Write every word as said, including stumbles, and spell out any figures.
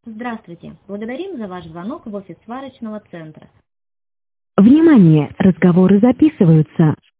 Здравствуйте. Благодарим за ваш звонок в офис сварочного центра. Внимание! Разговоры записываются.